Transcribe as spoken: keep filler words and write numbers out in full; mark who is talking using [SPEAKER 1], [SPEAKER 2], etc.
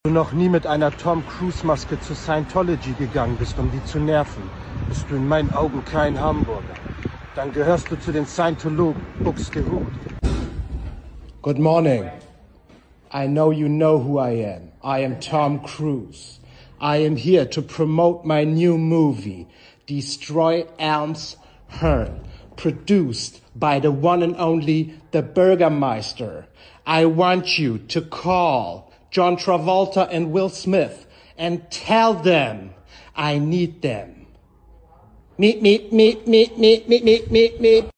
[SPEAKER 1] Du noch nie mit einer Tom Cruise Maske zu Scientology gegangen bist, um die zu nerven, bist du in meinen Augen kein Hamburger. Dann gehörst du zu den Scientologen, Buxtehude.
[SPEAKER 2] Good morning. I know you know who I am. I am Tom Cruise. I am here to promote my new movie, Destroy Elm's Hearn, produced by the one and only the Burgermeister. I want you to call John Travolta and Will Smith and tell them I need them. Meet, meet, meet, meet, meet, meet, meet, meet, meet.